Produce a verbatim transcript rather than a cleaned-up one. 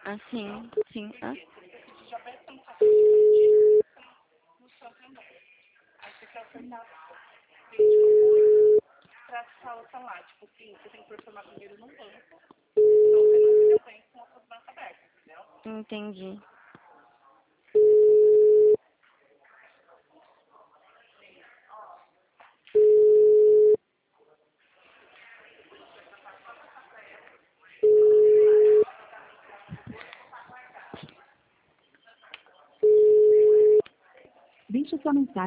Ah, sim, sim. Ah, Já vai ter um café no Santander. Aí você quer acertar vinte coisas pra essa outra lá. Tipo assim, você tem que performar primeiro num banco. Então você não se deu bem com outras bancos abertas, entendeu? entendi. Deixe sua mensagem.